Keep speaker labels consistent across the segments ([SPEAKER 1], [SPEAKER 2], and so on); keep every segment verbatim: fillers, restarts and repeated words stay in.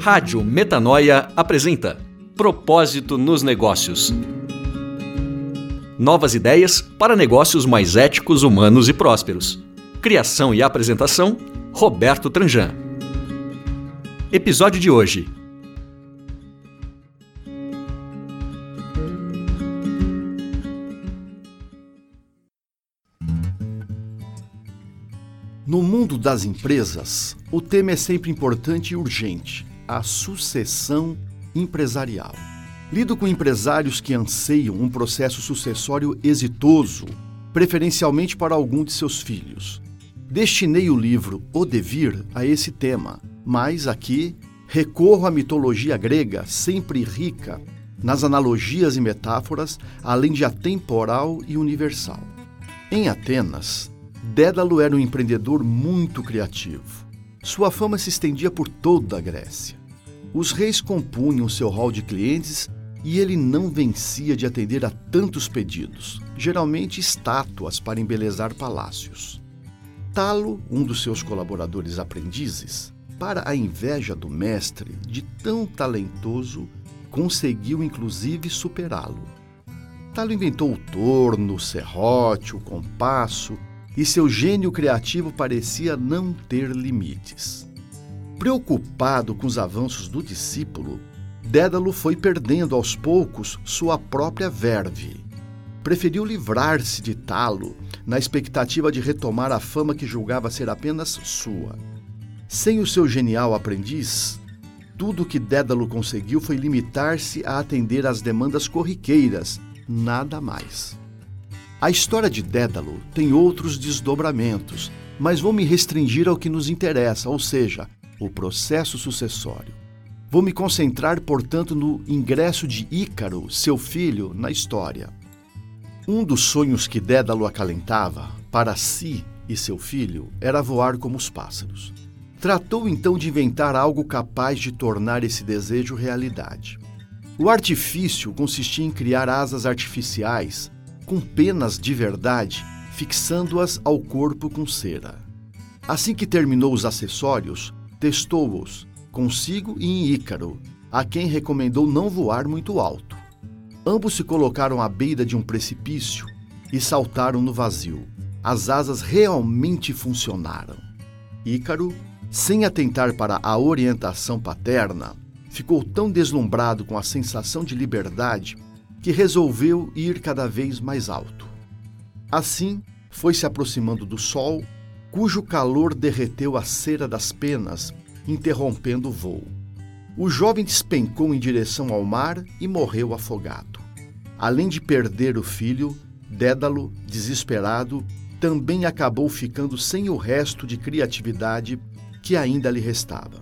[SPEAKER 1] Rádio Metanoia apresenta Propósito nos Negócios. Novas ideias para negócios mais éticos, humanos e prósperos. Criação e apresentação, Roberto Tranjan. Episódio de hoje.
[SPEAKER 2] No mundo das empresas, o tema é sempre importante e urgente: a sucessão empresarial. Lido com empresários que anseiam um processo sucessório exitoso, preferencialmente para algum de seus filhos. Destinei o livro O Devir a esse tema, mas aqui recorro à mitologia grega, sempre rica nas analogias e metáforas, além de atemporal e universal. Em Atenas, Dédalo era um empreendedor muito criativo. Sua fama se estendia por toda a Grécia. Os reis compunham seu hall de clientes e ele não vencia de atender a tantos pedidos, geralmente estátuas para embelezar palácios. Talo, um dos seus colaboradores aprendizes, para a inveja do mestre de tão talentoso, conseguiu inclusive superá-lo. Talo inventou o torno, o serrote, o compasso, e seu gênio criativo parecia não ter limites. Preocupado com os avanços do discípulo, Dédalo foi perdendo aos poucos sua própria verve. Preferiu livrar-se de Talo na expectativa de retomar a fama que julgava ser apenas sua. Sem o seu genial aprendiz, tudo o que Dédalo conseguiu foi limitar-se a atender às demandas corriqueiras, nada mais. A história de Dédalo tem outros desdobramentos, mas vou me restringir ao que nos interessa, ou seja, o processo sucessório. Vou me concentrar, portanto, no ingresso de Ícaro, seu filho, na história. Um dos sonhos que Dédalo acalentava, para si e seu filho, era voar como os pássaros. Tratou então de inventar algo capaz de tornar esse desejo realidade. O artifício consistia em criar asas artificiais com penas de verdade, fixando-as ao corpo com cera. Assim que terminou os acessórios, testou-os consigo e em Ícaro, a quem recomendou não voar muito alto. Ambos se colocaram à beira de um precipício e saltaram no vazio. As asas realmente funcionaram. Ícaro, sem atentar para a orientação paterna, ficou tão deslumbrado com a sensação de liberdade que resolveu ir cada vez mais alto. Assim, foi se aproximando do sol, cujo calor derreteu a cera das penas, interrompendo o voo. O jovem despencou em direção ao mar e morreu afogado. Além de perder o filho, Dédalo, desesperado, também acabou ficando sem o resto de criatividade que ainda lhe restava.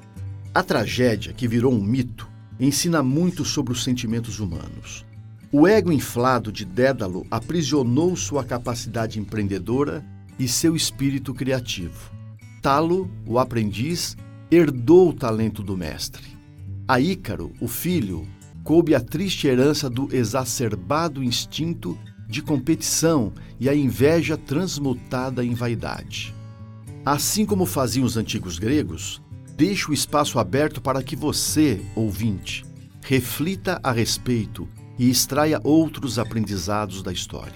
[SPEAKER 2] A tragédia, que virou um mito, ensina muito sobre os sentimentos humanos. O ego inflado de Dédalo aprisionou sua capacidade empreendedora e seu espírito criativo. Talo, o aprendiz, herdou o talento do mestre. A Ícaro, o filho, coube a triste herança do exacerbado instinto de competição e a inveja transmutada em vaidade. Assim como faziam os antigos gregos, deixo o espaço aberto para que você, ouvinte, reflita a respeito e extraia outros aprendizados da história.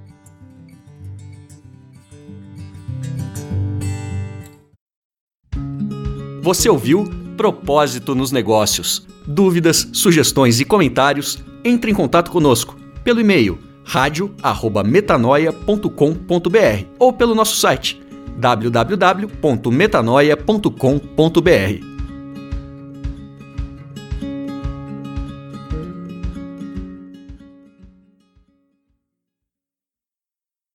[SPEAKER 1] Você ouviu Propósito nos Negócios. Dúvidas, sugestões e comentários, entre em contato conosco pelo e-mail rádio arroba metanoia ponto com ponto b r ou pelo nosso site w w w ponto metanoia ponto com ponto b r.